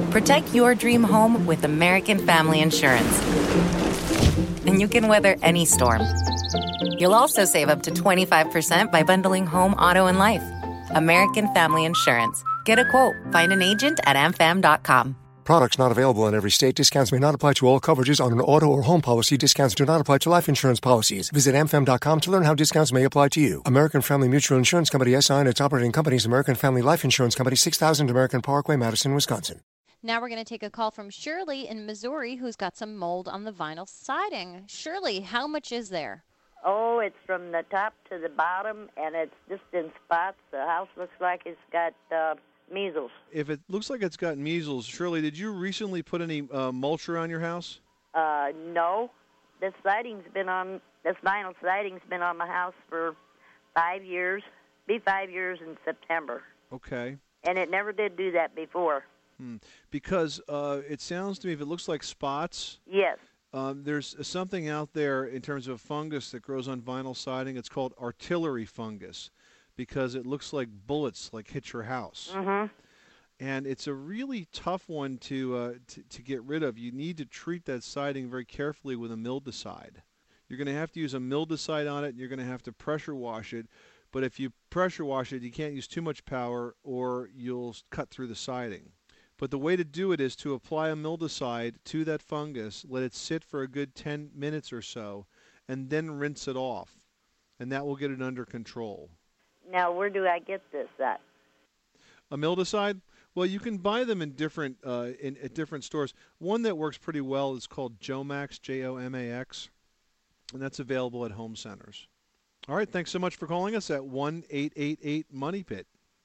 Protect your dream home with American Family Insurance. And you can weather any storm. You'll also save up to 25% by bundling home, auto, and life. American Family Insurance. Get a quote. Find an agent at amfam.com. Products not available in every state. Discounts may not apply to all coverages on an auto or home policy. Discounts do not apply to life insurance policies. Visit amfam.com to learn how discounts may apply to you. American Family Mutual Insurance Company, SI, and its operating companies, American Family Life Insurance Company, 6000 American Parkway, Madison, Wisconsin. Now we're going to take a call from Shirley in Missouri, who's got some mold on the vinyl siding. Shirley, how much is there? Oh, it's from the top to the bottom, and it's just in spots. The house looks like it's got measles. If it looks like it's got measles, Shirley, did you recently put any mulch around your house? No. This vinyl siding's been on my house for 5 years. Be 5 years in September. Okay. And it never did do that before. Because it sounds to me, if it looks like spots. Yes. There's something out there in terms of fungus that grows on vinyl siding. It's called artillery fungus because it looks like bullets hit your house. Mm-hmm. And it's a really tough one to get rid of. You need to treat that siding very carefully with a mildewcide. You're going to have to use a mildewcide on it, and you're going to have to pressure wash it. But if you pressure wash it, you can't use too much power or you'll cut through the siding. But the way to do it is to apply a mildewcide to that fungus, let it sit for a good 10 minutes or so, and then rinse it off. And that will get it under control. Now, where do I get this at? A mildewcide? Well, you can buy them in different at different stores. One that works pretty well is called Jomax, Jomax, and that's available at home centers. All right, thanks so much for calling us at 1-888-MONEY-PIT.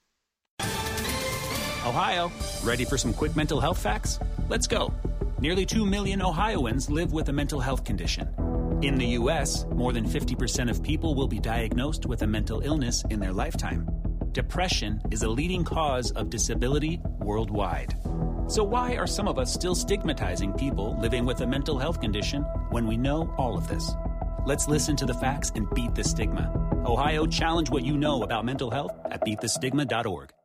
Ohio, ready for some quick mental health facts? Let's go. Nearly 2 million Ohioans live with a mental health condition. In the U.S., more than 50% of people will be diagnosed with a mental illness in their lifetime. Depression is a leading cause of disability worldwide. So why are some of us still stigmatizing people living with a mental health condition when we know all of this? Let's listen to the facts and beat the stigma. Ohio, challenge what you know about mental health at beatthestigma.org.